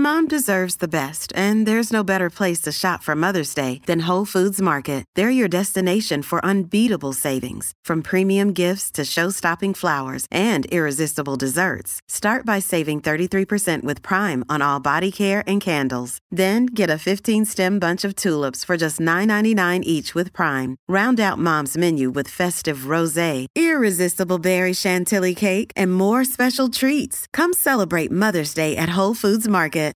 Mom deserves the best, and there's no better place to shop for Mother's Day than Whole Foods Market. They're your destination for unbeatable savings, from premium gifts to show-stopping flowers and irresistible desserts. Start by saving 33% with Prime on all body care and candles. Then get a 15-stem bunch of tulips for just $9.99 each with Prime. Round out Mom's menu with festive rosé, irresistible berry chantilly cake, and more special treats. Come celebrate Mother's Day at Whole Foods Market.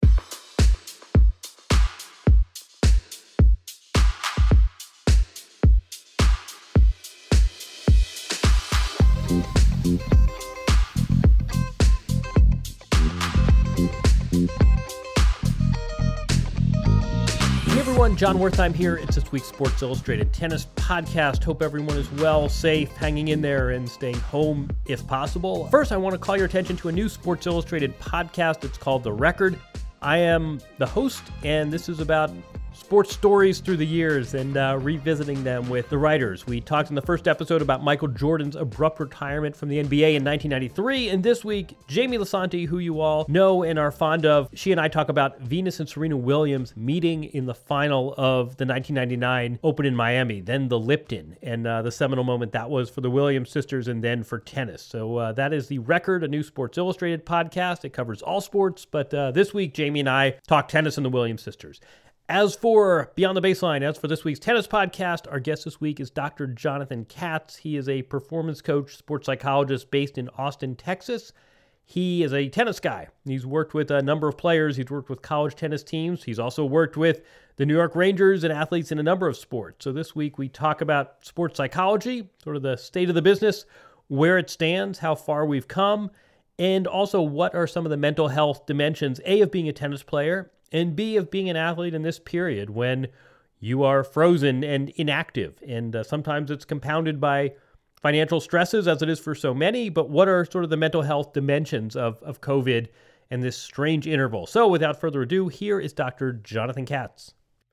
Hey everyone, John Wertheim here. It's this week's Sports Illustrated Tennis Podcast. Hope everyone is well, safe, hanging in there, and staying home if possible. First, I want to call your attention to a new Sports Illustrated podcast. It's called The Record. I am the host, and this is about sports stories through the years and revisiting them with the writers. We talked in the first episode about Michael Jordan's abrupt retirement from the NBA in 1993, and this week, Jamie Lisanti, who you all know and are fond of, she and I talk about Venus and Serena Williams meeting in the final of the 1999 Open in Miami, then the Lipton, and the seminal moment that was for the Williams sisters and then for tennis. So that is The Record, a new Sports Illustrated podcast. It covers all sports, but this week, Jamie and I talk tennis and the Williams sisters. As for Beyond the Baseline, as for this week's tennis podcast, our guest this week is Dr. Jonathan Katz. He is a performance coach, sports psychologist based in Austin, Texas. He is a tennis guy. He's worked with a number of players. He's worked with college tennis teams. He's also worked with the New York Rangers and athletes in a number of sports. So this week we talk about sports psychology, sort of the state of the business, where it stands, how far we've come, and also what are some of the mental health dimensions, A, of being a tennis player, and B, of being an athlete in this period when you are frozen and inactive. And sometimes it's compounded by financial stresses, as it is for so many, but what are sort of the mental health dimensions of COVID and this strange interval? So without further ado, here is Dr. Jonathan Katz.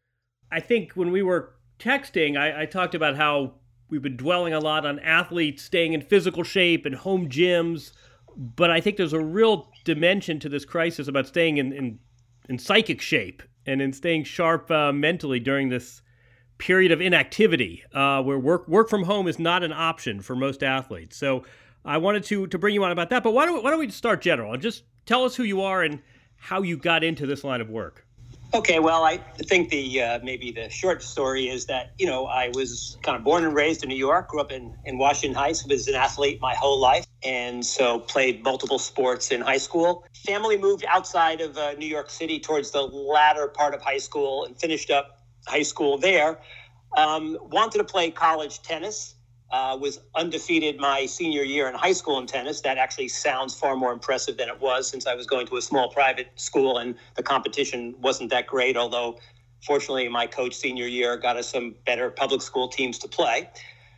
I think when we were texting, I talked about how we've been dwelling a lot on athletes staying in physical shape and home gyms, but I think there's a real dimension to this crisis about staying in psychic shape and in staying sharp mentally during this period of inactivity where work from home is not an option for most athletes. So I wanted to bring you on about that, but why don't we start general and just tell us who you are and how you got into this line of work. Okay, well, I think maybe the short story is that, I was kind of born and raised in New York, grew up in Washington Heights, was an athlete my whole life, and so played multiple sports in high school. Family moved outside of New York City towards the latter part of high school and finished up high school there. Wanted to play college tennis. Was undefeated my senior year in high school in tennis. That actually sounds far more impressive than it was, since I was going to a small private school and the competition wasn't that great, although fortunately my coach senior year got us some better public school teams to play.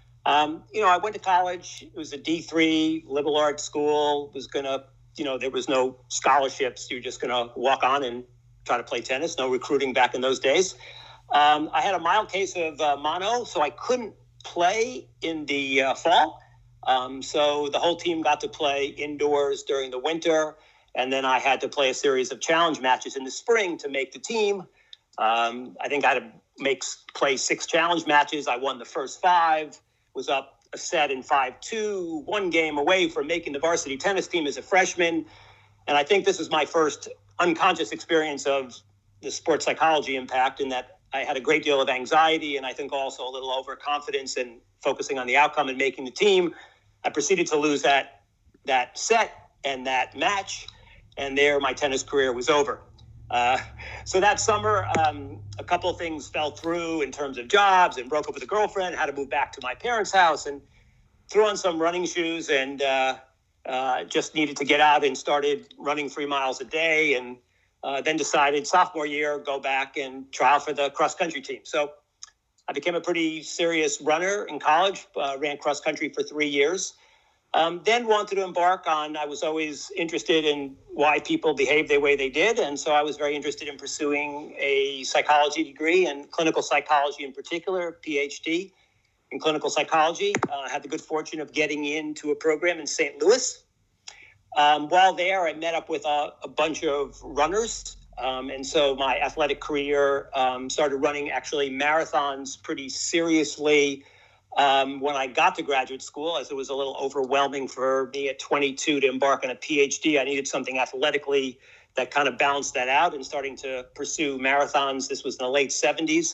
I went to college. It was a D3 liberal arts school. There was no scholarships. You're just going to walk on and try to play tennis. No recruiting back in those days. I had a mild case of mono, so I couldn't play in the fall. So the whole team got to play indoors during the winter. And then I had to play a series of challenge matches in the spring to make the team. I think I had to play 6 challenge matches. I won the first 5, was up a set in 5-2, 1 game away from making the varsity tennis team as a freshman. And I think this is my first unconscious experience of the sports psychology impact, in that I had a great deal of anxiety and I think also a little overconfidence in focusing on the outcome and making the team. I proceeded to lose that set and that match, and there my tennis career was over. So that summer, a couple of things fell through in terms of jobs, and broke up with a girlfriend, had to move back to my parents' house, and threw on some running shoes and just needed to get out and started running 3 miles a day, and then decided sophomore year, go back and trial for the cross-country team. So I became a pretty serious runner in college, ran cross-country for 3 years. Then wanted to embark on, I was always interested in why people behave the way they did. And so I was very interested in pursuing a psychology degree, and clinical psychology in particular, PhD in clinical psychology. I had the good fortune of getting into a program in St. Louis. While there, I met up with a bunch of runners And so my athletic career started running actually marathons pretty seriously when I got to graduate school, as it was a little overwhelming for me at 22 to embark on a PhD. I needed something athletically that kind of balanced that out, and starting to pursue marathons. This was in the late 70s.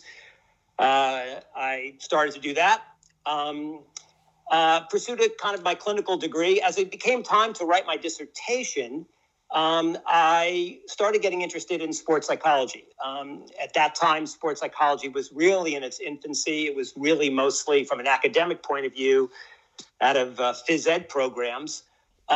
I started to do that. Pursued it kind of my clinical degree. As it became time to write my dissertation, I started getting interested in sports psychology. At that time, sports psychology was really in its infancy. It was really mostly from an academic point of view out of phys ed programs.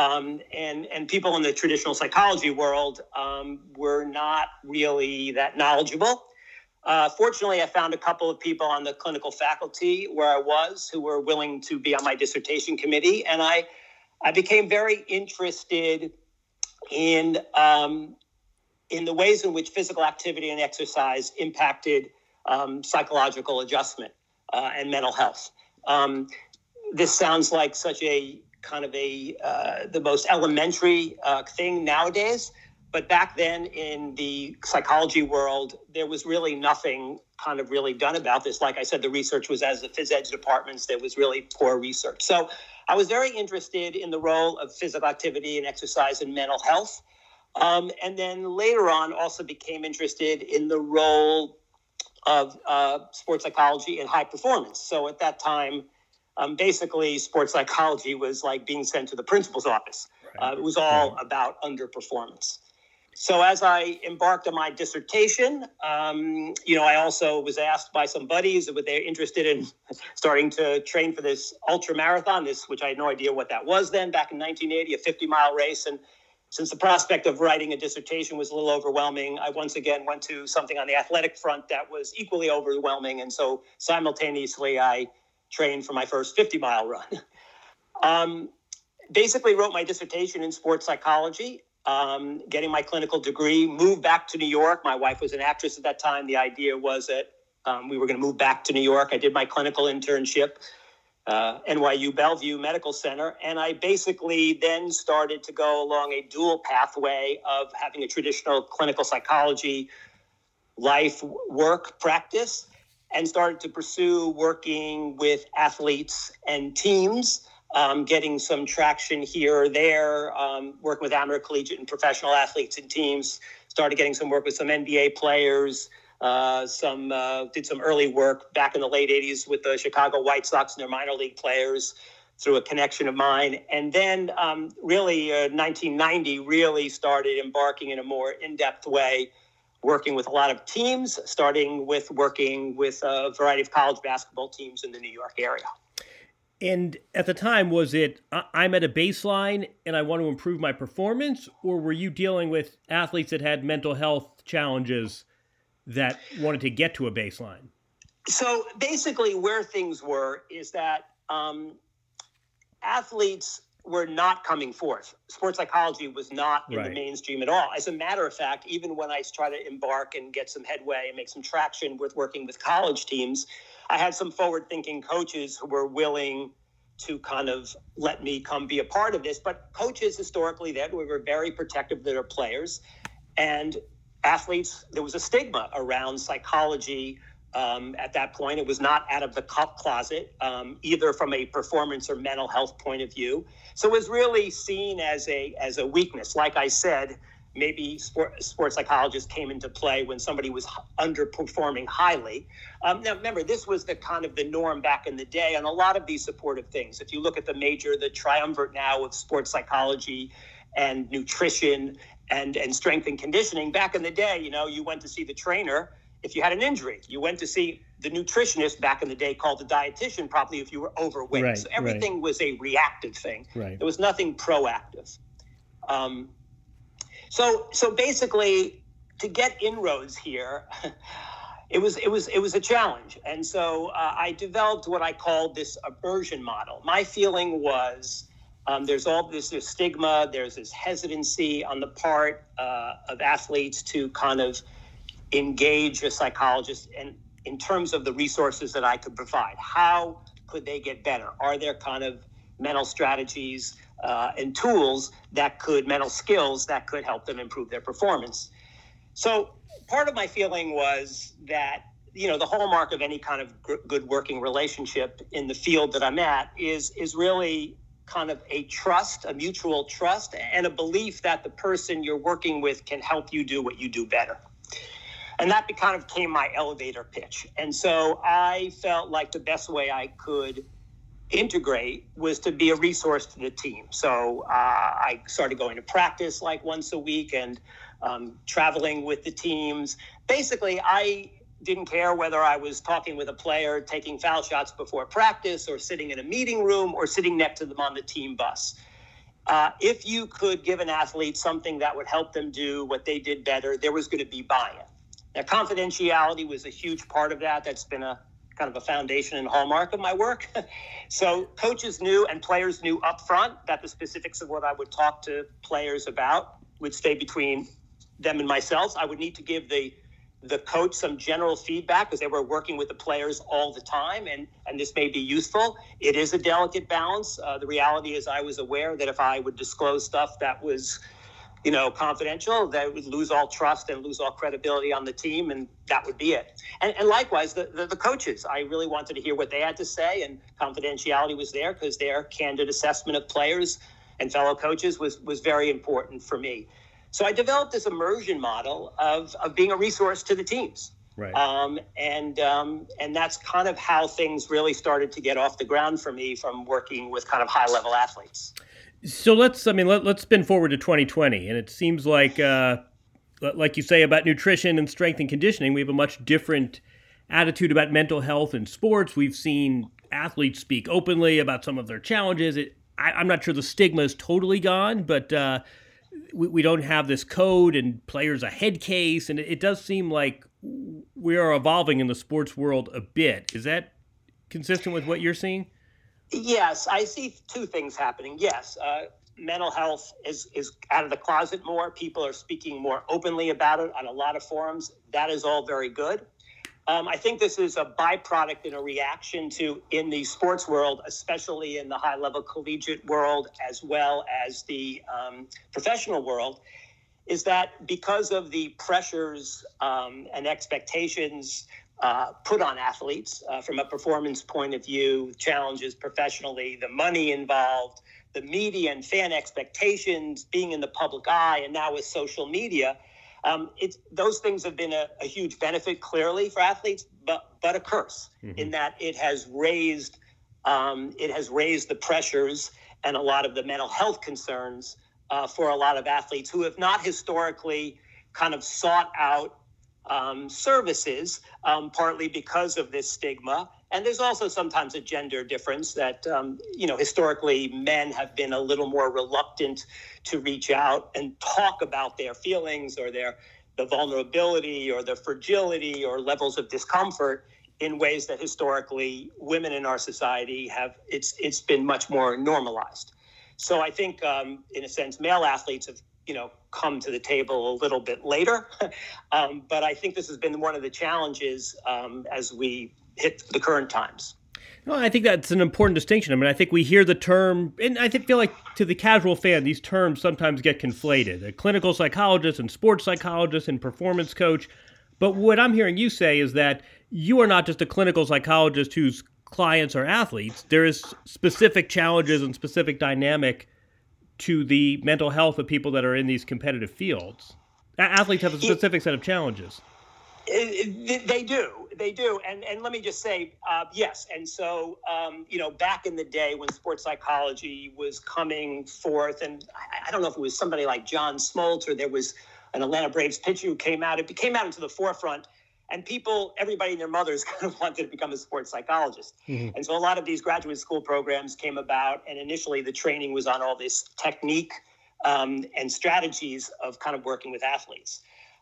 And people in the traditional psychology world were not really that knowledgeable. Fortunately, I found a couple of people on the clinical faculty where I was who were willing to be on my dissertation committee. And I became very interested in the ways in which physical activity and exercise impacted psychological adjustment and mental health. This sounds like such a kind of the most elementary thing nowadays. But back then in the psychology world, there was really nothing kind of really done about this. Like I said, the research was as the phys ed departments, there was really poor research. So I was very interested in the role of physical activity and exercise in mental health. And then later on also became interested in the role of sports psychology and high performance. So at that time, basically sports psychology was like being sent to the principal's office. It was all about underperformance. So as I embarked on my dissertation, I also was asked by some buddies that they're interested in starting to train for this ultra marathon, which I had no idea what that was then, back in 1980, a 50-mile race. And since the prospect of writing a dissertation was a little overwhelming, I once again went to something on the athletic front that was equally overwhelming. And so simultaneously, I trained for my first 50-mile run. Basically wrote my dissertation in sports psychology. Getting my clinical degree, moved back to New York. My wife was an actress at that time. The idea was that we were going to move back to New York. I did my clinical internship, NYU Bellevue Medical Center. And I basically then started to go along a dual pathway of having a traditional clinical psychology life work practice, and started to pursue working with athletes and teams. Getting some traction here or there, working with amateur, collegiate, and professional athletes and teams. Started getting some work with some NBA players. Did some early work back in the late 80s with the Chicago White Sox and their minor league players through a connection of mine. And then 1990 really started embarking in a more in-depth way, working with a lot of teams, starting with working with a variety of college basketball teams in the New York area. And at the time, was it, I'm at a baseline and I want to improve my performance, or were you dealing with athletes that had mental health challenges that wanted to get to a baseline? So basically where things were is that athletes were not coming forth. Sports psychology was not in the mainstream at all. As a matter of fact, even when I tried to embark and get some headway and make some traction with working with college teams, I had some forward-thinking coaches who were willing to kind of let me come be a part of this. But coaches historically then, we were very protective of their players. And athletes, there was a stigma around psychology at that point. It was not out of the closet, either from a performance or mental health point of view. So it was really seen as a weakness. Like I said, maybe sports psychologists came into play when somebody was underperforming highly. Now, remember, this was the kind of the norm back in the day on a lot of these supportive things. If you look at the triumvirate now of sports psychology and nutrition and strength and conditioning, back in the day, you went to see the trainer if you had an injury. You went to see the nutritionist back in the day, called the dietitian, probably if you were overweight. So everything was a reactive thing. There was nothing proactive. So basically, to get inroads here, it was a challenge. And so I developed what I called this aversion model. My feeling was there's all this stigma, there's this hesitancy on the part of athletes to kind of engage a psychologist, and in terms of the resources that I could provide. How could they get better? Are there kind of mental strategies and tools mental skills that could help them improve their performance? So part of my feeling was that, the hallmark of any kind of good working relationship in the field that I'm at is really kind of a mutual trust, and a belief that the person you're working with can help you do what you do better. And that kind of became my elevator pitch. And so I felt like the best way I could integrate was to be a resource to the team. So I started going to practice like once a week and traveling with the teams. Basically, I didn't care whether I was talking with a player, taking foul shots before practice, or sitting in a meeting room, or sitting next to them on the team bus. If you could give an athlete something that would help them do what they did better, there was going to be buy-in. Now, confidentiality was a huge part of that. That's been a kind of a foundation and hallmark of my work. So coaches knew and players knew up front that the specifics of what I would talk to players about would stay between them and myself. I would need to give the coach some general feedback because they were working with the players all the time, and this may be useful. It is a delicate balance. The reality is I was aware that if I would disclose stuff that was, confidential, they would lose all trust and lose all credibility on the team, and that would be it. And likewise, the coaches, I really wanted to hear what they had to say, and confidentiality was there because their candid assessment of players and fellow coaches was very important for me. So I developed this immersion model of being a resource to the teams. Right. And that's kind of how things really started to get off the ground for me from working with kind of high-level athletes. So let's spin forward to 2020, and it seems like you say about nutrition and strength and conditioning, we have a much different attitude about mental health in sports. We've seen athletes speak openly about some of their challenges. I'm not sure the stigma is totally gone, but we don't have this code and players a head case, and it does seem like we are evolving in the sports world a bit. Is that consistent with what you're seeing? Yes, I see two things happening. Yes, mental health is out of the closet more. People are speaking more openly about it on a lot of forums. That is all very good. I think this is a byproduct and a reaction to, in the sports world, especially in the high-level collegiate world, as well as the professional world, is that because of the pressures and expectations put on athletes from a performance point of view, challenges professionally, the money involved, the media and fan expectations, being in the public eye, and now with social media, those things have been a huge benefit, clearly, for athletes, but a curse in that it has raised the pressures and a lot of the mental health concerns for a lot of athletes who have not historically kind of sought out services, partly because of this stigma. And there's also sometimes a gender difference that, historically men have been a little more reluctant to reach out and talk about their feelings or the vulnerability or the fragility or levels of discomfort in ways that historically women in our society have. It's been much more normalized. So I think, in a sense, male athletes have, come to the table a little bit later. But I think this has been one of the challenges as we hit the current times. No, I think that's an important distinction. I mean, I think we hear the term, and I feel like to the casual fan, these terms sometimes get conflated. A clinical psychologist and sports psychologist and performance coach. But what I'm hearing you say is that you are not just a clinical psychologist whose clients are athletes. There is specific challenges and specific dynamic to the mental health of people that are in these competitive fields. Athletes have a specific set of challenges. They do. And let me just say, yes. And so, back in the day when sports psychology was coming forth, and I don't know if it was somebody like John Smoltz or there was an Atlanta Braves pitcher who came out into the forefront, and everybody and their mothers kind of wanted to become a sports psychologist. Mm-hmm. And so a lot of these graduate school programs came about, and initially the training was on all this technique and strategies of kind of working with athletes.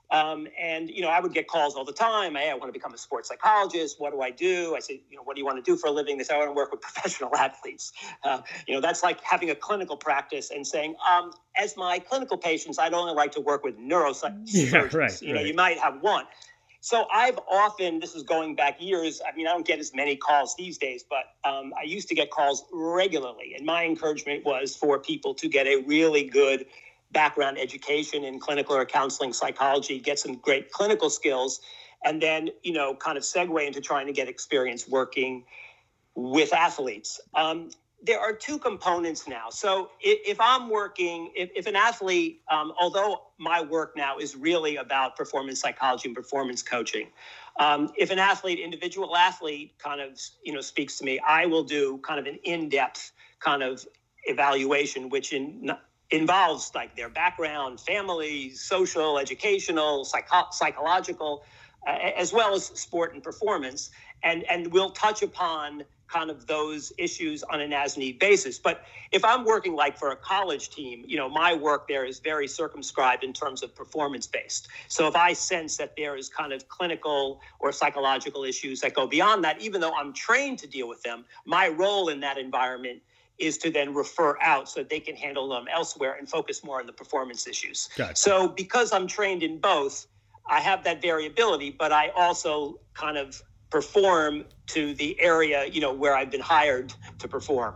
And I would get calls all the time. Hey, I want to become a sports psychologist. What do I do? I say, what do you want to do for a living? They say, I want to work with professional athletes. That's like having a clinical practice and saying, as my clinical patients, I'd only like to work with neurosurgeons. Yeah, right. You might have one. So I've often, this is going back years, I don't get as many calls these days, but I used to get calls regularly. And my encouragement was for people to get a really good background education in clinical or counseling psychology, get some great clinical skills, and then, kind of segue into trying to get experience working with athletes. There are two components now. So if I'm working, if an athlete, although my work now is really about performance psychology and performance coaching, if an individual athlete kind of, speaks to me, I will do kind of an in-depth kind of evaluation, which involves like their background, family, social, educational, psychological, as well as sport and performance. And we'll touch upon kind of those issues on an as-need basis. But if I'm working like for a college team, my work there is very circumscribed in terms of performance-based. So if I sense that there is kind of clinical or psychological issues that go beyond that, even though I'm trained to deal with them, my role in that environment is to then refer out so that they can handle them elsewhere and focus more on the performance issues. Gotcha. So because I'm trained in both, I have that variability, but I also kind of perform to the area, where I've been hired to perform.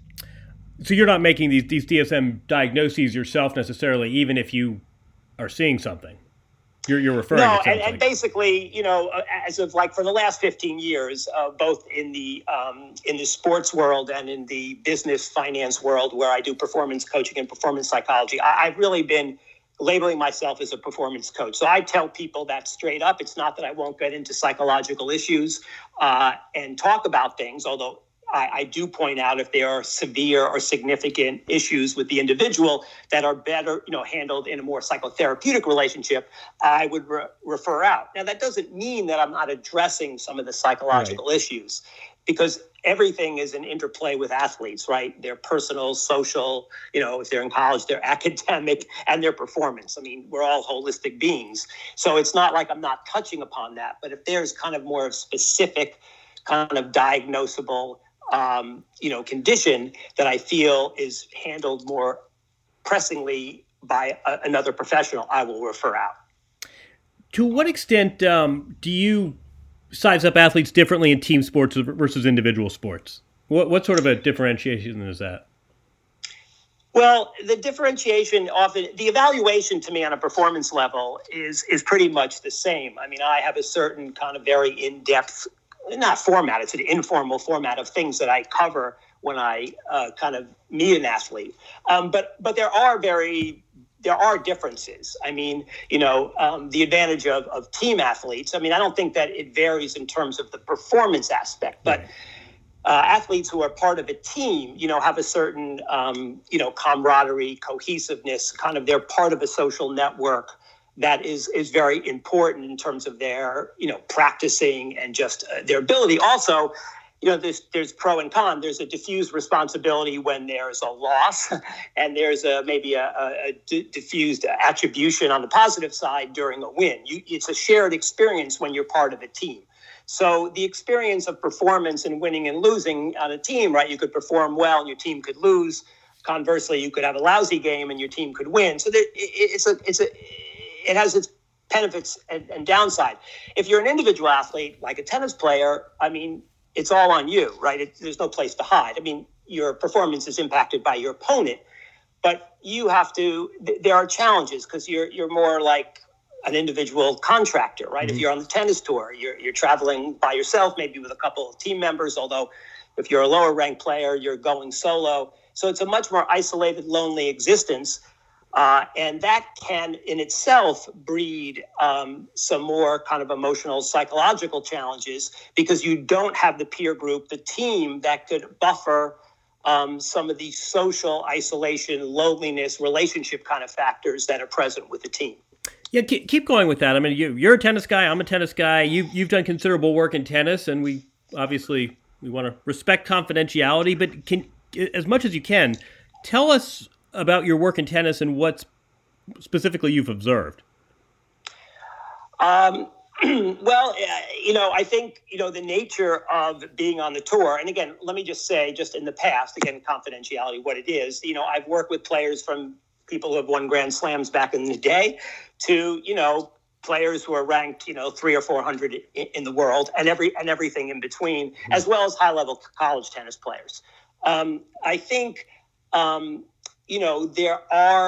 So you're not making these DSM diagnoses yourself necessarily, even if you are seeing something. You're referring to something. No, and basically, as of like for the last 15 years, both in the sports world and in the business finance world, where I do performance coaching and performance psychology, I've really been labeling myself as a performance coach. So I tell people that straight up. It's not that I won't get into psychological issues and talk about things, although I do point out if there are severe or significant issues with the individual that are better, handled in a more psychotherapeutic relationship, I would refer out. Now, that doesn't mean that I'm not addressing some of the psychological issues, because everything is an interplay with athletes, right? Their personal, social, if they're in college, their academic, and their performance. I mean, we're all holistic beings. So it's not like I'm not touching upon that. But if there's kind of more specific kind of diagnosable, condition that I feel is handled more pressingly by another professional, I will refer out. To what extent do you size up athletes differently in team sports versus individual sports? What sort of a differentiation is that? Well, the differentiation often, the evaluation to me on a performance level is pretty much the same. I mean, I have a certain kind of very in-depth, not format, it's an informal format of things that I cover when I kind of meet an athlete. But there are differences. I mean, the advantage of team athletes, I mean, I don't think that it varies in terms of the performance aspect, but athletes who are part of a team, have a certain, camaraderie, cohesiveness, kind of they're part of a social network that is very important in terms of their, practicing and just their ability. Also, there's pro and con. There's a diffused responsibility when there's a loss, and there's maybe a diffused attribution on the positive side during a win. It's a shared experience when you're part of a team. So the experience of performance and winning and losing on a team, right? You could perform well and your team could lose. Conversely, you could have a lousy game and your team could win. So it has its benefits and downside. If you're an individual athlete, like a tennis player, I mean, it's all on you, right? There's no place to hide. I mean, your performance is impacted by your opponent, but you have to, there are challenges because you're more like an individual contractor, right? Mm-hmm. If you're on the tennis tour, you're traveling by yourself, maybe with a couple of team members, although if you're a lower ranked player, you're going solo. So it's a much more isolated, lonely existence. And that can in itself breed some more kind of emotional, psychological challenges because you don't have the peer group, the team that could buffer some of the social isolation, loneliness, relationship kind of factors that are present with the team. Yeah, keep going with that. I mean, you're a tennis guy. I'm a tennis guy. You've done considerable work in tennis, and we want to respect confidentiality. But as much as you can, tell us about your work in tennis and what specifically you've observed. Well, I think, the nature of being on the tour, and again, let me just say, just in the past, again, confidentiality, what it is, I've worked with players from people who have won Grand Slams back in the day to, players who are ranked, 300 or 400 in the world and everything in between, mm-hmm. as well as high-level college tennis players. I think, there are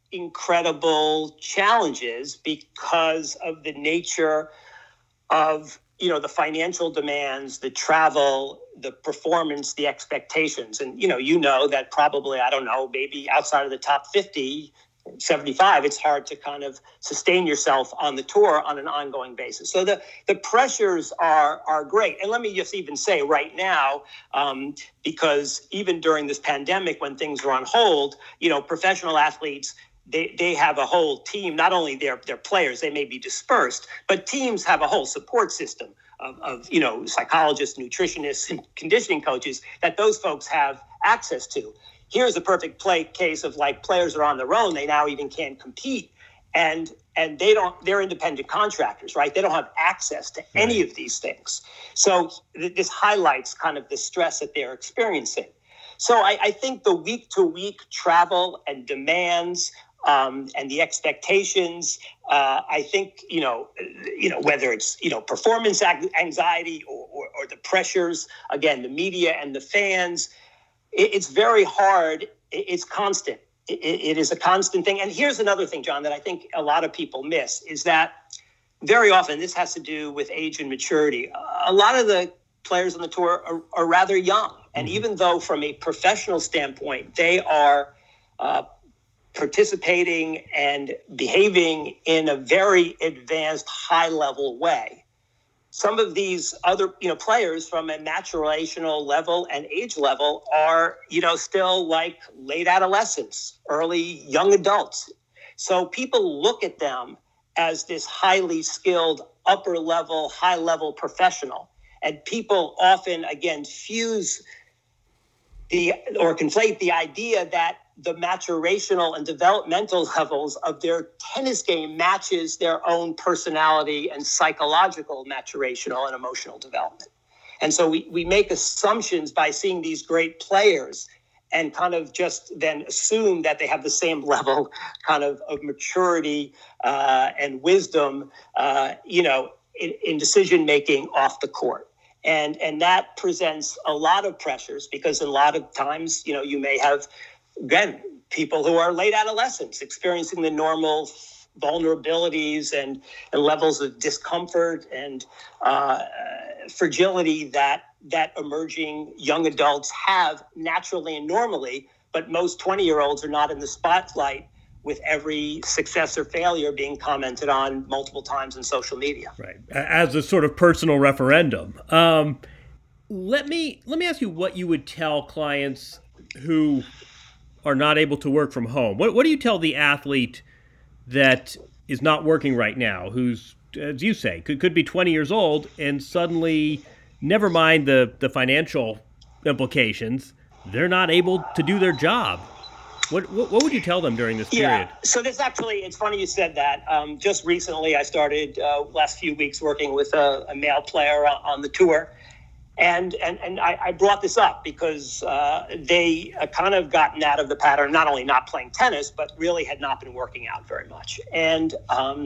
incredible challenges because of the nature of, the financial demands, the travel, the performance, the expectations. And, that probably, I don't know, maybe outside of the top 50, 75, it's hard to kind of sustain yourself on the tour on an ongoing basis. So the pressures are great. And let me just even say right now, because even during this pandemic, when things were on hold, professional athletes, they have a whole team, not only their players, they may be dispersed, but teams have a whole support system of psychologists, nutritionists, and conditioning coaches that those folks have access to. Here's a perfect case of like players are on their own. They now even can't compete. And they're independent contractors, right? They don't have access to any of these things. So this highlights kind of the stress that they're experiencing. So I think the week-to-week travel and demands and the expectations, I think, whether it's, performance anxiety or the pressures, again, the media and the fans, it's very hard. It's constant. It is a constant thing. And here's another thing, John, that I think a lot of people miss is that very often this has to do with age and maturity. A lot of the players on the tour are rather young. And even though from a professional standpoint, they are participating and behaving in a very advanced, high-level way, some of these other, players from a maturational level and age level are, still like late adolescents, early young adults. So people look at them as this highly skilled, upper level, high level professional. And people often, again, fuse or conflate the idea that the maturational and developmental levels of their tennis game matches their own personality and psychological maturational and emotional development. And so we make assumptions by seeing these great players and kind of just then assume that they have the same level kind of maturity and wisdom, in decision-making off the court. And that presents a lot of pressures because a lot of times, you may have, again, people who are late adolescents experiencing the normal vulnerabilities and levels of discomfort and fragility that emerging young adults have naturally and normally, but most 20-year-olds are not in the spotlight with every success or failure being commented on multiple times in social media. Right, as a sort of personal referendum. Let me ask you what you would tell clients who are not able to work from home. What do you tell the athlete that is not working right now, who's, as you say, could be 20 years old and suddenly, never mind the financial implications, they're not able to do their job? What would you tell them during this period? Yeah, so this actually, it's funny you said that. Just recently, I started last few weeks working with a male player on the tour. And I brought this up because they kind of gotten out of the pattern, not only not playing tennis, but really had not been working out very much. And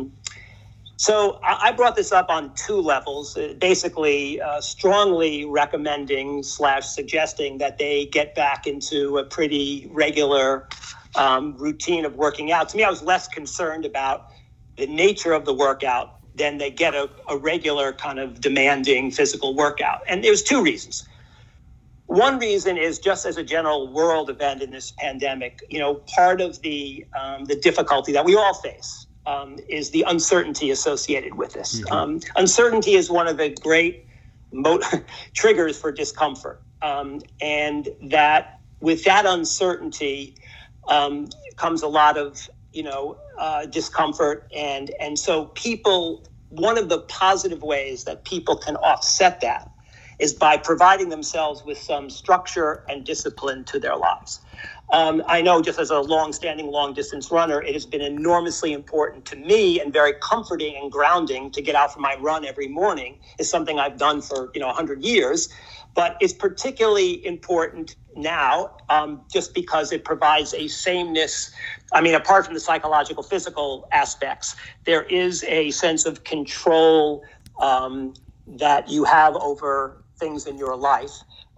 so I brought this up on two levels, basically strongly recommending / suggesting that they get back into a pretty regular routine of working out. To me, I was less concerned about the nature of the workout than they get a regular kind of demanding physical workout. And there's two reasons. One reason is just as a general world event in this pandemic, part of the difficulty that we all face is the uncertainty associated with this. Mm-hmm. Uncertainty is one of the great triggers for discomfort. And that with that uncertainty comes a lot of discomfort. And so people, one of the positive ways that people can offset that is by providing themselves with some structure and discipline to their lives. I know just as a long-standing long-distance runner, it has been enormously important to me and very comforting and grounding to get out for my run every morning. It's something I've done for 100 years. But it's particularly important now just because it provides a sameness. I mean, apart from the psychological, physical aspects, there is a sense of control that you have over things in your life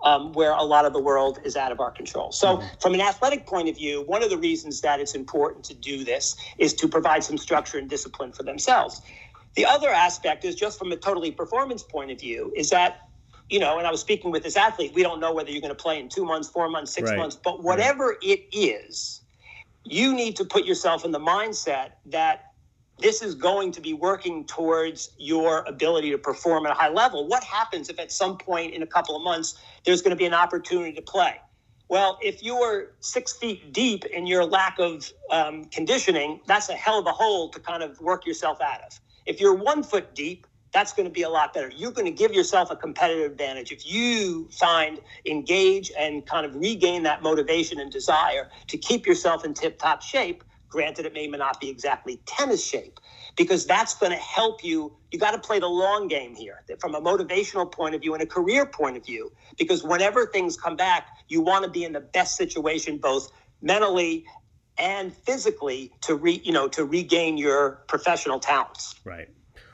where a lot of the world is out of our control. So from an athletic point of view, one of the reasons that it's important to do this is to provide some structure and discipline for themselves. The other aspect is just from a totally performance point of view is that, and I was speaking with this athlete, we don't know whether you're going to play in 2 months, 4 months, 6 months, but whatever it is, you need to put yourself in the mindset that this is going to be working towards your ability to perform at a high level. What happens if at some point in a couple of months, there's going to be an opportunity to play? Well, if you are 6 feet deep in your lack of conditioning, that's a hell of a hole to kind of work yourself out of. If you're 1 foot deep, that's going to be a lot better. You're going to give yourself a competitive advantage if you engage and kind of regain that motivation and desire to keep yourself in tip-top shape. Granted, it may not be exactly tennis shape, because that's going to help you. You got to play the long game here from a motivational point of view and a career point of view, because whenever things come back, you want to be in the best situation, both mentally and physically, to regain your professional talents. Right.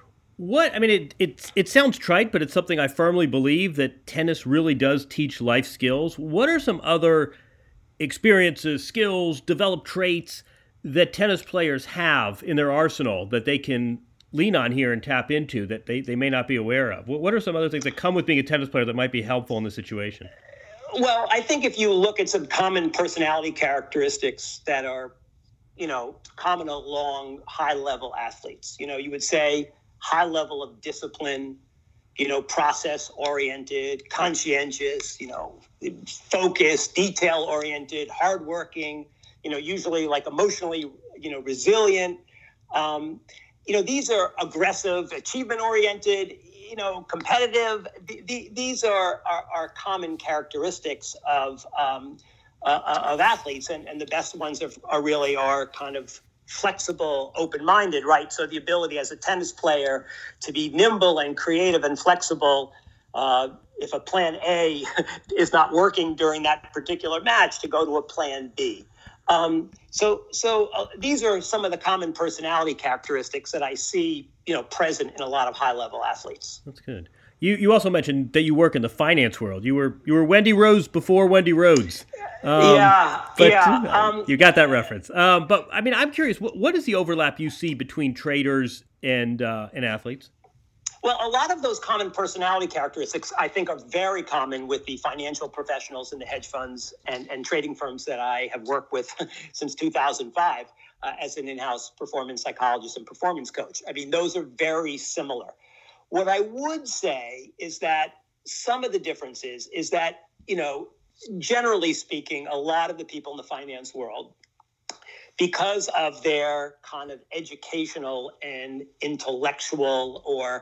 It sounds trite, but it's something I firmly believe, that tennis really does teach life skills. What are some other experiences, skills, developed traits that tennis players have in their arsenal that they can lean on here and tap into that they may not be aware of? What are some other things that come with being a tennis player that might be helpful in this situation? Well, I think if you look at some common personality characteristics that are, common along high-level athletes, you would say high level of discipline, process-oriented, conscientious, focused, detail-oriented, hardworking, usually like emotionally, resilient. These are aggressive, achievement-oriented, competitive. These are common characteristics of athletes, and the best ones are kind of flexible, open-minded, right? So the ability as a tennis player to be nimble and creative and flexible. If a plan A is not working during that particular match, to go to a plan B. These are some of the common personality characteristics that I see, present in a lot of high-level athletes. That's good. You also mentioned that you work in the finance world. You were Wendy Rose before Wendy Rhodes. You got that reference. But I mean, I'm curious. What is the overlap you see between traders and athletes? Well, a lot of those common personality characteristics, I think, are very common with the financial professionals in the hedge funds and trading firms that I have worked with since 2005 as an in-house performance psychologist and performance coach. I mean, those are very similar. What I would say is that some of the differences is that, generally speaking, a lot of the people in the finance world, because of their kind of educational and intellectual or,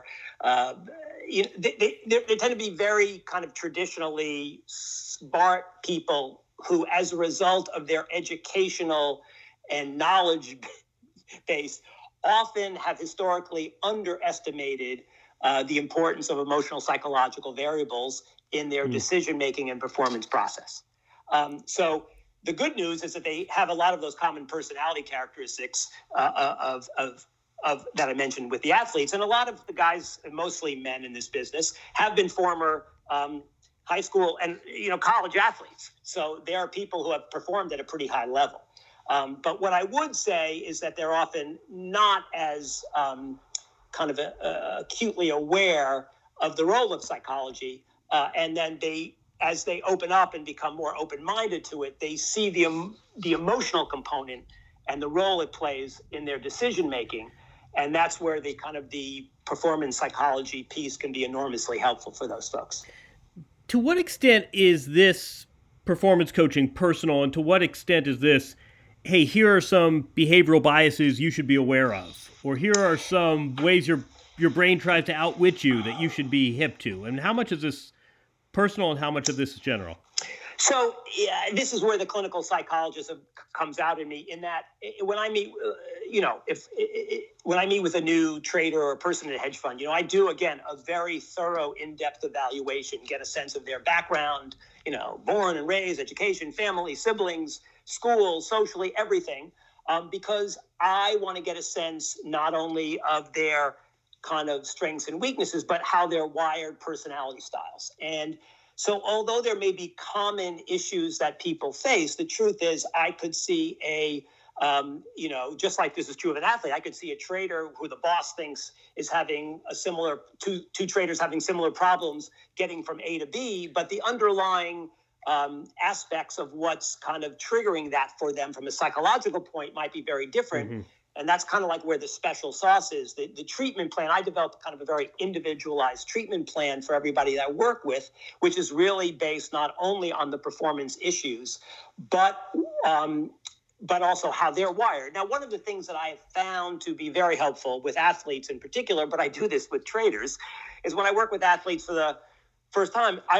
they tend to be very kind of traditionally smart people who, as a result of their educational and knowledge base, often have historically underestimated the importance of emotional psychological variables in their decision-making and performance process. So the good news is that they have a lot of those common personality characteristics of that I mentioned with the athletes. And a lot of the guys, mostly men in this business, have been former high school and college athletes. So there are people who have performed at a pretty high level. But what I would say is that they're often not as kind of acutely aware of the role of psychology. And then as they open up and become more open-minded to it, they see the emotional component and the role it plays in their decision-making. And that's where the performance psychology piece can be enormously helpful for those folks. To what extent is this performance coaching personal, and to what extent is this, hey, here are some behavioral biases you should be aware of, or here are some ways your brain tries to outwit you that you should be hip to? And how much is this personal and how much of this is general? So this is where the clinical psychologist comes out in me, in that when I meet, when I meet with a new trader or a person in a hedge fund, I do, again, a very thorough, in-depth evaluation, get a sense of their background, born and raised, education, family, siblings, school, socially, everything, because I want to get a sense not only of their kind of strengths and weaknesses, but how they're wired personality styles. And So although there may be common issues that people face, the truth is I could see just like this is true of an athlete, I could see a trader who the boss thinks is having a similar, two traders having similar problems getting from A to B, but the underlying aspects of what's kind of triggering that for them from a psychological point might be very different. Mm-hmm. And that's kind of like where the special sauce is. The treatment plan, I developed kind of a very individualized treatment plan for everybody that I work with, which is really based not only on the performance issues, but also how they're wired. Now, one of the things that I have found to be very helpful with athletes in particular, but I do this with traders, is when I work with athletes for the first time, I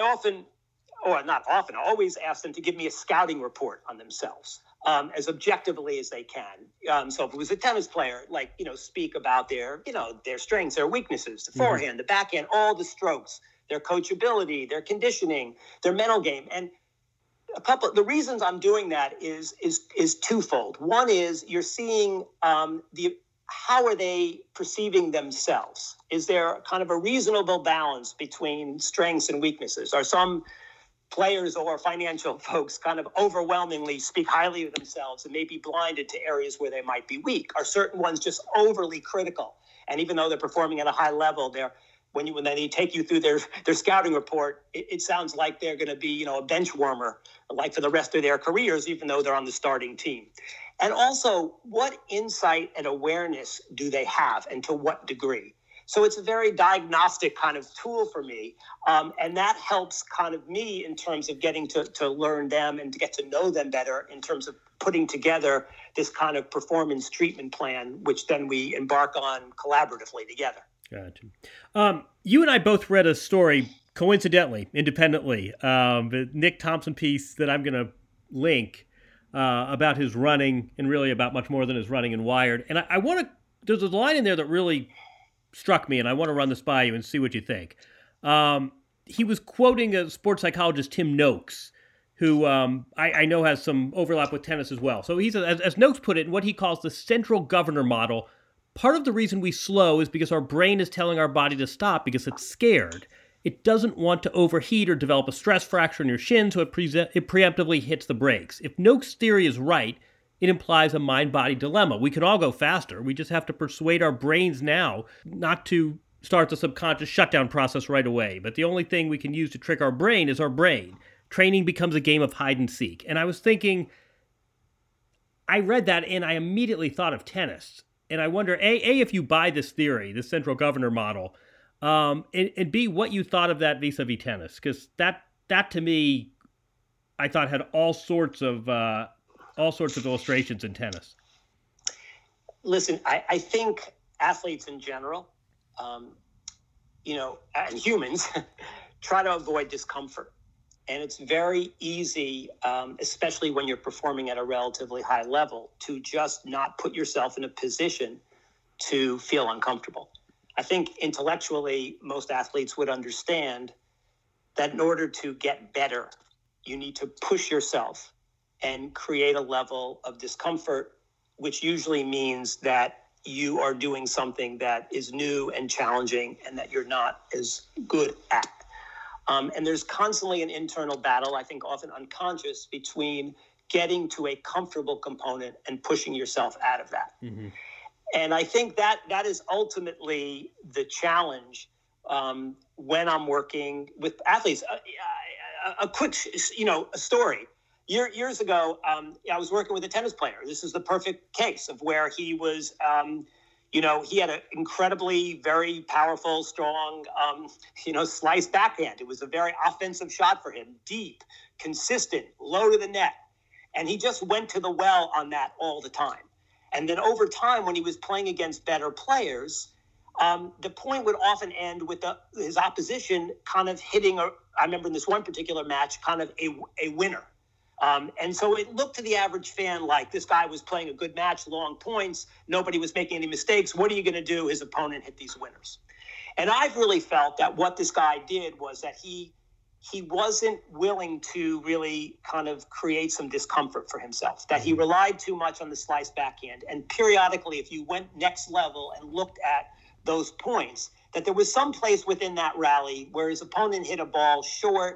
always ask them to give me a scouting report on themselves. As objectively as they can. So if it was a tennis player, speak about their strengths, their weaknesses, the forehand, the backhand, all the strokes, their coachability, their conditioning, their mental game. And the reasons I'm doing that is twofold. One is you're seeing how are they perceiving themselves? Is there kind of a reasonable balance between strengths and weaknesses? Are some players or financial folks kind of overwhelmingly speak highly of themselves and may be blinded to areas where they might be weak? Are certain ones just overly critical? And even though they're performing at a high level, when they take you through their scouting report, it sounds like they're going to be, a bench warmer, like for the rest of their careers, even though they're on the starting team. And also, what insight and awareness do they have, and to what degree? So it's a very diagnostic kind of tool for me. And that helps kind of me in terms of getting to learn them and to get to know them better in terms of putting together this kind of performance treatment plan, which then we embark on collaboratively together. Gotcha. You and I both read a story, coincidentally, independently, the Nick Thompson piece that I'm going to link about his running and really about much more than his running in Wired. And I want to, there's a line in there that really struck me, and I want to run this by you and see what you think. He was quoting a sports psychologist, Tim Noakes, who I know has some overlap with tennis as well. So he says, as Noakes put it, in what he calls the central governor model, part of the reason we slow is because our brain is telling our body to stop because it's scared. It doesn't want to overheat or develop a stress fracture in your shin, so it preemptively hits the brakes. If Noakes' theory is right, it implies a mind-body dilemma. We can all go faster. We just have to persuade our brains now not to start the subconscious shutdown process right away. But the only thing we can use to trick our brain is our brain. Training becomes a game of hide and seek. And I was thinking, I read that and I immediately thought of tennis. And I wonder, A, if you buy this theory, this central governor model, and B, what you thought of that vis-a-vis tennis. Because that to me, I thought had all sorts of illustrations in tennis. Listen, I think athletes in general, and humans try to avoid discomfort. And it's very easy, especially when you're performing at a relatively high level, to just not put yourself in a position to feel uncomfortable. I think intellectually, most athletes would understand that in order to get better, you need to push yourself and create a level of discomfort, which usually means that you are doing something that is new and challenging and that you're not as good at. And there's constantly an internal battle, I think often unconscious, between getting to a comfortable component and pushing yourself out of that. Mm-hmm. And I think that is ultimately the challenge when I'm working with athletes. A quick, a story. Years ago, I was working with a tennis player. This is the perfect case of where he was, he had an incredibly, very powerful, strong, slice backhand. It was a very offensive shot for him, deep, consistent, low to the net. And he just went to the well on that all the time. And then over time, when he was playing against better players, the point would often end with his opposition kind of hitting, I remember in this one particular match, kind of a winner. And so it looked to the average fan like this guy was playing a good match, long points. Nobody was making any mistakes. What are you going to do? His opponent hit these winners. And I've really felt that what this guy did was that he wasn't willing to really kind of create some discomfort for himself, that he relied too much on the slice backhand. And periodically, if you went next level and looked at those points, that there was some place within that rally where his opponent hit a ball short,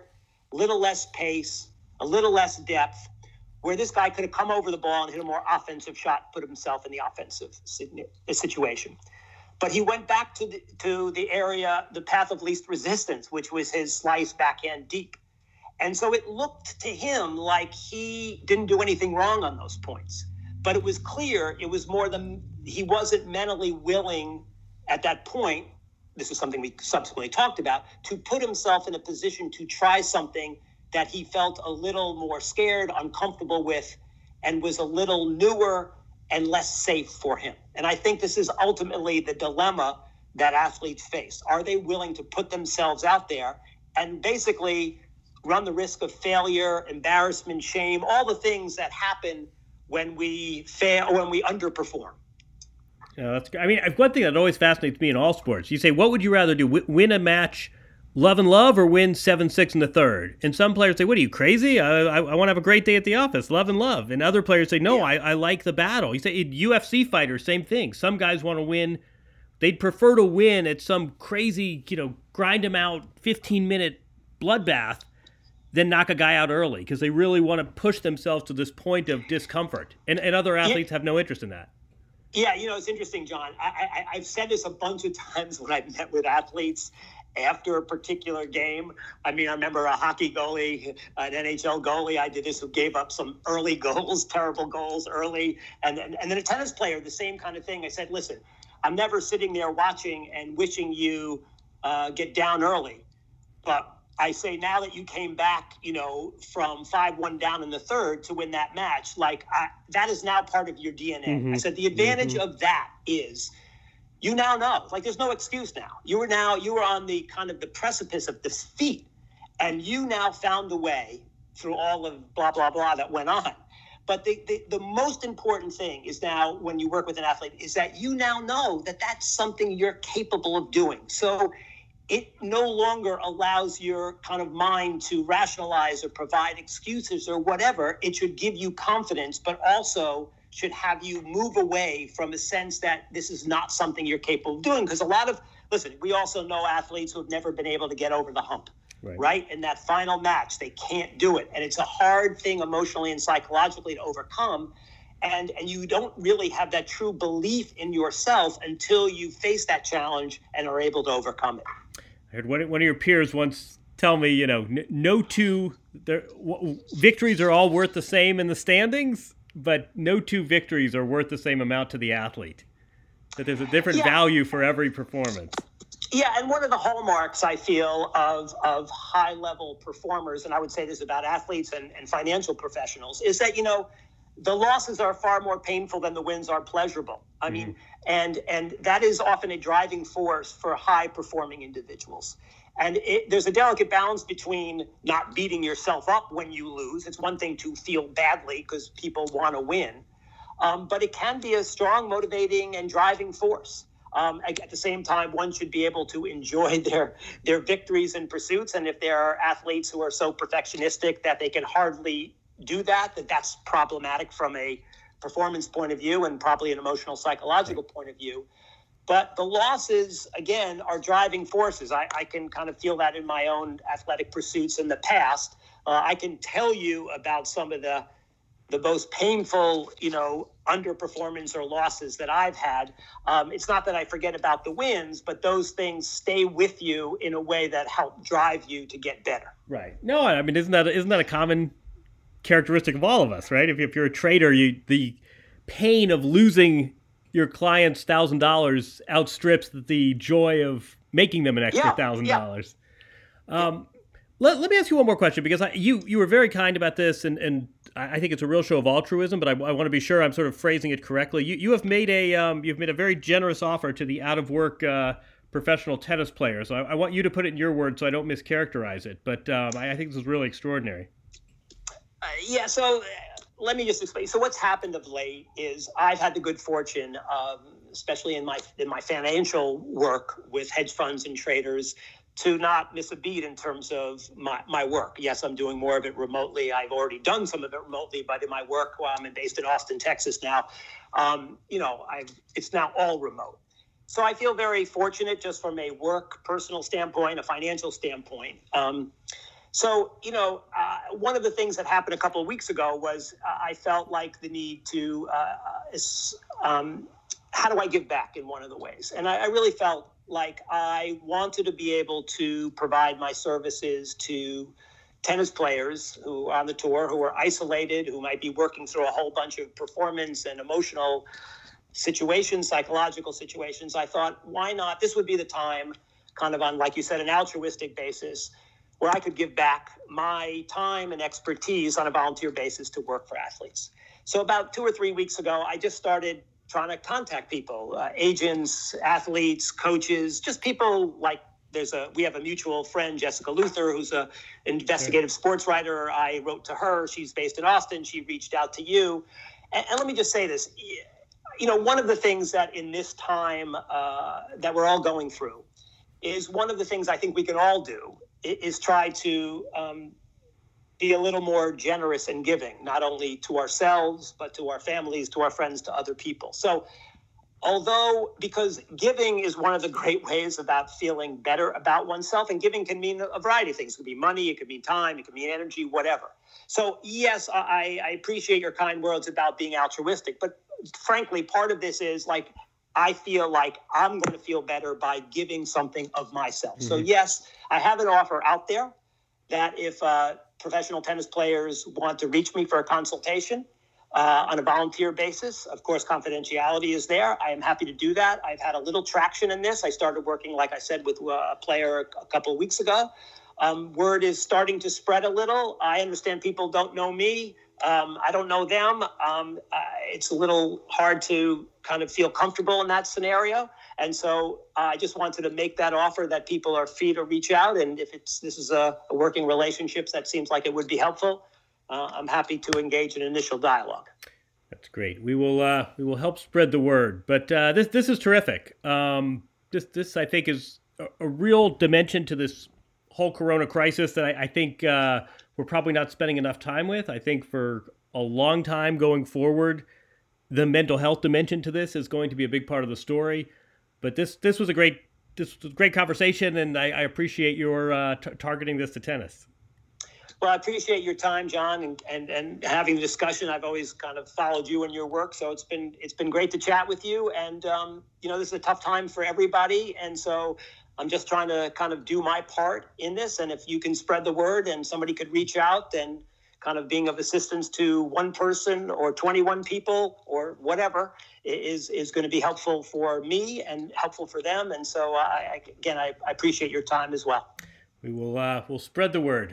a little less pace, a little less depth, where this guy could have come over the ball and hit a more offensive shot, put himself in the offensive situation. But he went back to the area, the path of least resistance, which was his slice backhand deep. And so it looked to him like he didn't do anything wrong on those points. But it was clear it was more than he wasn't mentally willing at that point. This is something we subsequently talked about, to put himself in a position to try something that he felt a little more scared, uncomfortable with, and was a little newer and less safe for him. And I think this is ultimately the dilemma that athletes face. Are they willing to put themselves out there and basically run the risk of failure, embarrassment, shame, all the things that happen when we fail or when we underperform? Yeah, that's. I mean, one thing that always fascinates me in all sports, you say, what would you rather do, win a match love and love or win 7-6 in the third? And some players say, what are you, crazy? I want to have a great day at the office, love and love. And other players say, no, yeah. I like the battle. You say UFC fighters, same thing. Some guys want to win. They'd prefer to win at some crazy, grind them out 15-minute bloodbath than knock a guy out early because they really want to push themselves to this point of discomfort. And other athletes have no interest in that. Yeah, it's interesting, John. I've said this a bunch of times when I've met with athletes after a particular game. I mean, I remember a hockey goalie, an NHL goalie, I did this, who gave up some early goals, terrible goals early. And then a tennis player, the same kind of thing. I said, listen, I'm never sitting there watching and wishing you get down early. But I say, now that you came back, from 5-1 down in the third to win that match, that is now part of your DNA. Mm-hmm. I said, the advantage of that is you now know, there's no excuse now. You were on the kind of the precipice of defeat, and you now found a way through all of blah, blah, blah that went on. But the most important thing is now when you work with an athlete is that you now know that that's something you're capable of doing. So it no longer allows your kind of mind to rationalize or provide excuses or whatever. It should give you confidence, but also should have you move away from a sense that this is not something you're capable of doing. Because we also know athletes who have never been able to get over the hump, right? In that final match, they can't do it. And it's a hard thing emotionally and psychologically to overcome. And you don't really have that true belief in yourself until you face that challenge and are able to overcome it. I heard one of your peers once tell me, no two victories are all worth the same in the standings, but no two victories are worth the same amount to the athlete. That there's a different value for every performance. Yeah, and one of the hallmarks, I feel, of high-level performers, and I would say this about athletes and financial professionals, is that, the losses are far more painful than the wins are pleasurable. I mean, and that is often a driving force for high-performing individuals. And there's a delicate balance between not beating yourself up when you lose. It's one thing to feel badly because people want to win, but it can be a strong, motivating, and driving force. At the same time, one should be able to enjoy their victories and pursuits. And if there are athletes who are so perfectionistic that they can hardly do that's problematic from a performance point of view and probably an emotional, psychological point of view. But the losses, again, are driving forces. I can kind of feel that in my own athletic pursuits in the past. I can tell you about some of the most painful, underperformance or losses that I've had. It's not that I forget about the wins, but those things stay with you in a way that help drive you to get better. Right. No, I mean, isn't that a common characteristic of all of us, right? If you're a trader, the pain of losing your client's $1,000 outstrips the joy of making them an extra $1,000. Let me ask you one more question, because you were very kind about this, and I think it's a real show of altruism, but I want to be sure I'm sort of phrasing it correctly. You have made you've made a very generous offer to the out-of-work professional tennis players. I want you to put it in your words so I don't mischaracterize it, but I think this is really extraordinary. So let me just explain. So what's happened of late is I've had the good fortune, especially in my financial work with hedge funds and traders, to not miss a beat in terms of my work. Yes, I'm doing more of it remotely. I've already done some of it remotely, but in my work, I'm based in Austin, Texas now, it's now all remote. So I feel very fortunate just from a work, personal standpoint, a financial standpoint. So, one of the things that happened a couple of weeks ago was I felt like the need to, how do I give back in one of the ways? And I really felt like I wanted to be able to provide my services to tennis players who are on the tour, who are isolated, who might be working through a whole bunch of performance and emotional situations, psychological situations. I thought, why not? This would be the time, kind of on, like you said, an altruistic basis, where I could give back my time and expertise on a volunteer basis to work for athletes. So about 2 or 3 weeks ago, I just started trying to contact people, agents, athletes, coaches, just people like we have a mutual friend, Jessica Luther, who's an investigative sports writer. I wrote to her. She's based in Austin. She reached out to you. And let me just say this. One of the things that in this time that we're all going through is one of the things I think we can all do is try to be a little more generous and giving, not only to ourselves, but to our families, to our friends, to other people. So because giving is one of the great ways about feeling better about oneself, and giving can mean a variety of things. It could be money, it could mean time, it could mean energy, whatever. So yes, I appreciate your kind words about being altruistic, but frankly, part of this is like, I feel like I'm going to feel better by giving something of myself. Mm-hmm. So yes, I have an offer out there that if professional tennis players want to reach me for a consultation on a volunteer basis, of course, confidentiality is there. I am happy to do that. I've had a little traction in this. I started working, like I said, with a player a couple of weeks ago. Word is starting to spread a little. I understand people don't know me. I don't know them. It's a little hard to kind of feel comfortable in that scenario. And so I just wanted to make that offer that people are free to reach out. And if this is a working relationship that seems like it would be helpful, I'm happy to engage in initial dialogue. That's great. We will help spread the word. But this is terrific. This I think is a real dimension to this whole Corona crisis that I think we're probably not spending enough time with. I think for a long time going forward, the mental health dimension to this is going to be a big part of the story. But this was a great conversation, and I appreciate your targeting this to tennis. Well, I appreciate your time, John, and having the discussion. I've always kind of followed you and your work, so it's been great to chat with you. And this is a tough time for everybody, and so I'm just trying to kind of do my part in this. And if you can spread the word and somebody could reach out and kind of being of assistance to one person or 21 people or whatever is going to be helpful for me and helpful for them. And so I appreciate your time as well. We will we'll spread the word.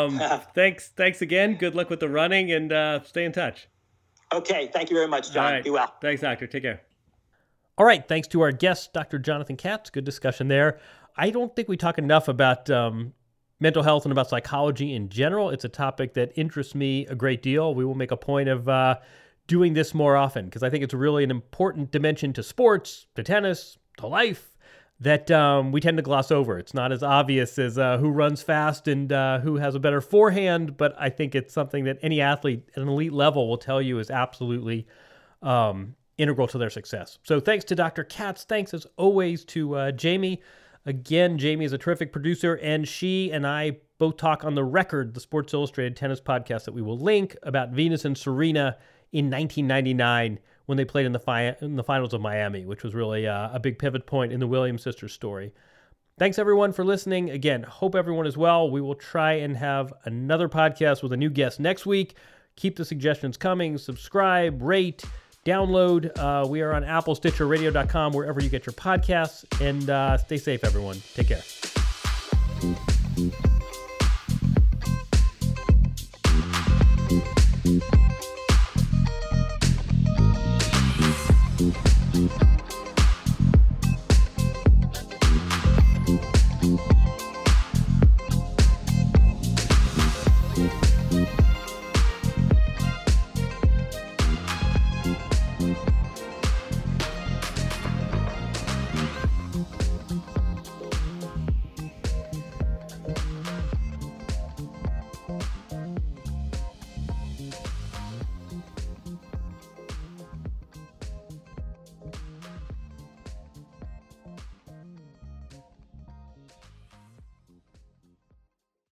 Thanks again. Good luck with the running, and stay in touch. Okay. Thank you very much, John. Right. Be well. Thanks, Doctor. Take care. All right. Thanks to our guest, Dr. Jonathan Katz. Good discussion there. I don't think we talk enough about mental health and about psychology in general. It's a topic that interests me a great deal. We will make a point of doing this more often because I think it's really an important dimension to sports, to tennis, to life that we tend to gloss over. It's not as obvious as who runs fast and who has a better forehand, but I think it's something that any athlete at an elite level will tell you is absolutely integral to their success. So thanks to Dr. Katz. Thanks as always to Jamie. Again, Jamie is a terrific producer, and she and I both talk on The Record, the Sports Illustrated tennis podcast that we will link, about Venus and Serena in 1999 when they played in the finals of Miami, which was really a big pivot point in the Williams sisters story. Thanks, everyone, for listening. Again, hope everyone is well. We will try and have another podcast with a new guest next week. Keep the suggestions coming. Subscribe, rate, download. We are on Apple, Stitcher, Radio.com, wherever you get your podcasts. And stay safe, everyone. Take care.